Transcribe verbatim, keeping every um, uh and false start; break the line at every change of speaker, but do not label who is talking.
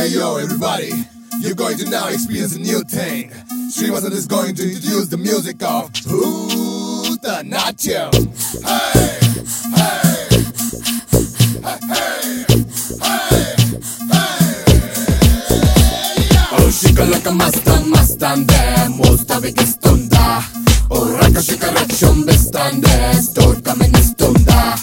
Hey yo everybody, you're going to now experience a new thing. Srivasan is going to introduce the music of Bhutanatyam. Hey, hey, hey, hey, hey, hey. Oh shikalaka mastan mastande, mustavikistunda. Oh rakashika rakshum bestande, stork kaministunda.